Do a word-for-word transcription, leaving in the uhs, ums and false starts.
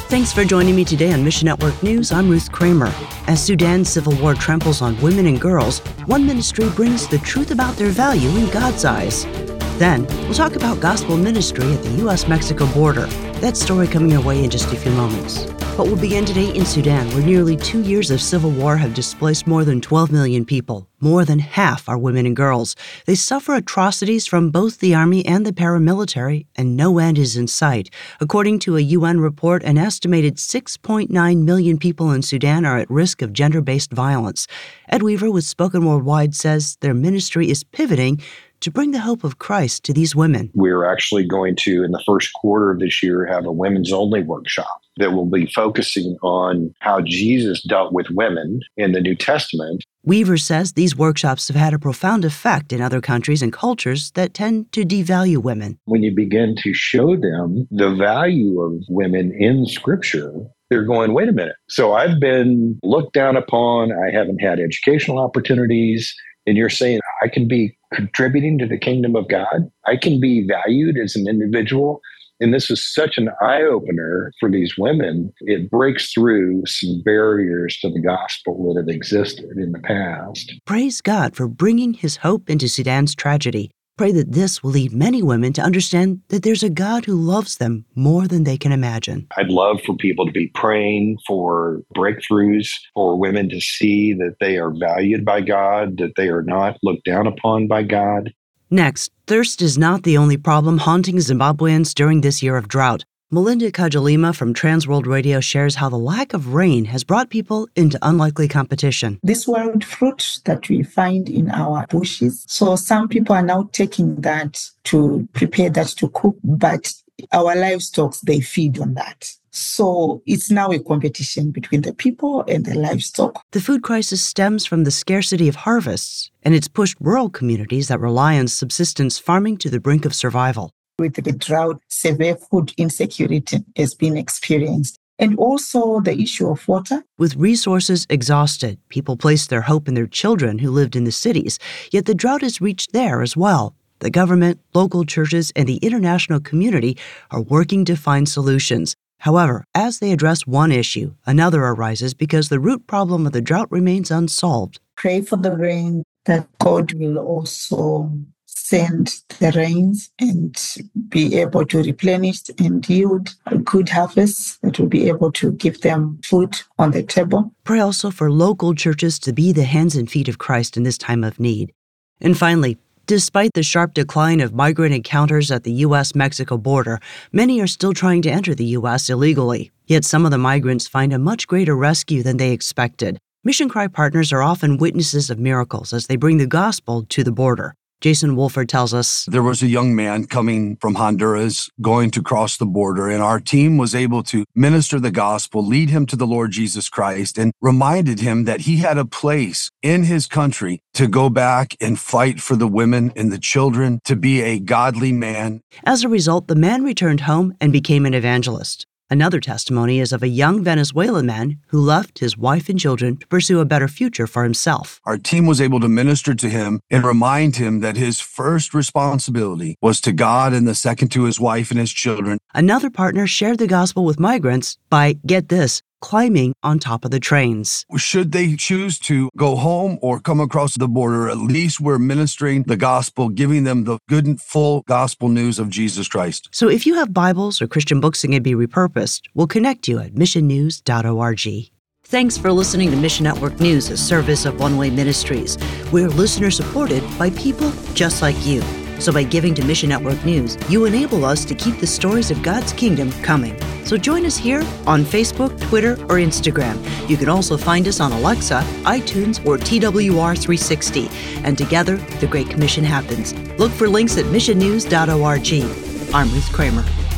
Thanks for joining me today on Mission Network News. I'm Ruth Kramer. As Sudan's civil war tramples on women and girls, one ministry brings the truth about their value in God's eyes. Then, we'll talk about gospel ministry at the U S Mexico border. That story coming your way in just a few moments. But we'll begin today in Sudan, where nearly two years of civil war have displaced more than twelve million people. More than half are women and girls. They suffer atrocities from both the army and the paramilitary, and no end is in sight. According to a U N report, an estimated six point nine million people in Sudan are at risk of gender-based violence. Ed Weaver with Spoken Worldwide says their ministry is pivoting to bring the hope of Christ to these women. We're actually going to, in the first quarter of this year, have a women's only workshop that will be focusing on how Jesus dealt with women in the New Testament. Weaver says these workshops have had a profound effect in other countries and cultures that tend to devalue women. When you begin to show them the value of women in Scripture, they're going, wait a minute. So I've been looked down upon. I haven't had educational opportunities. And you're saying I can be contributing to the kingdom of God. I can be valued as an individual. And this is such an eye-opener for these women. It breaks through some barriers to the gospel that have existed in the past. Praise God for bringing his hope into Sudan's tragedy. Pray that this will lead many women to understand that there's a God who loves them more than they can imagine. I'd love for people to be praying for breakthroughs, for women to see that they are valued by God, that they are not looked down upon by God. Next, thirst is not the only problem haunting Zimbabweans during this year of drought. Melinda Kajalima from Transworld Radio shares how the lack of rain has brought people into unlikely competition. This wild fruit that we find in our bushes, so some people are now taking that to prepare that to cook, but our livestock, they feed on that. So it's now a competition between the people and the livestock. The food crisis stems from the scarcity of harvests, and it's pushed rural communities that rely on subsistence farming to the brink of survival. With the drought, severe food insecurity has been experienced. And also the issue of water. With resources exhausted, people placed their hope in their children who lived in the cities, yet the drought has reached there as well. The government, local churches, and the international community are working to find solutions. However, as they address one issue, another arises because the root problem of the drought remains unsolved. Pray for the rain, that God will also send the rains and be able to replenish and yield a good harvest that will be able to give them food on the table. Pray also for local churches to be the hands and feet of Christ in this time of need. And finally, despite the sharp decline of migrant encounters at the U S Mexico border, many are still trying to enter the U S illegally. Yet some of the migrants find a much greater rescue than they expected. Mission Cry partners are often witnesses of miracles as they bring the gospel to the border. Jason Wolford tells us, there was a young man coming from Honduras going to cross the border, and our team was able to minister the gospel, lead him to the Lord Jesus Christ, and reminded him that he had a place in his country to go back and fight for the women and the children, to be a godly man. As a result, the man returned home and became an evangelist. Another testimony is of a young Venezuelan man who left his wife and children to pursue a better future for himself. Our team was able to minister to him and remind him that his first responsibility was to God and the second to his wife and his children. Another partner shared the gospel with migrants by, get this, climbing on top of the trains. Should they choose to go home or come across the border, at least we're ministering the gospel, giving them the good and full gospel news of Jesus Christ. So if you have Bibles or Christian books that can be repurposed, we'll connect you at mission news dot org. Thanks for listening to Mission Network News, a service of One Way Ministries. We're listener-supported by people just like you. So by giving to Mission Network News, you enable us to keep the stories of God's kingdom coming. So join us here on Facebook, Twitter, or Instagram. You can also find us on Alexa, iTunes, or T W R three sixty. And together, the Great Commission happens. Look for links at mission news dot org. I'm Ruth Kramer.